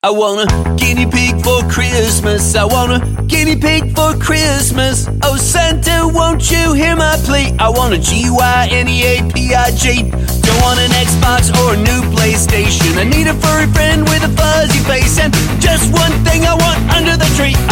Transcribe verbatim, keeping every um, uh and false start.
I want a guinea pig for Christmas. I want a guinea pig for Christmas. Oh, Santa, won't you hear my plea? I want a G Y N E A P I G. Don't want an Xbox or a new PlayStation. I need a furry friend with a fuzzy face. And just one thing I want under the tree.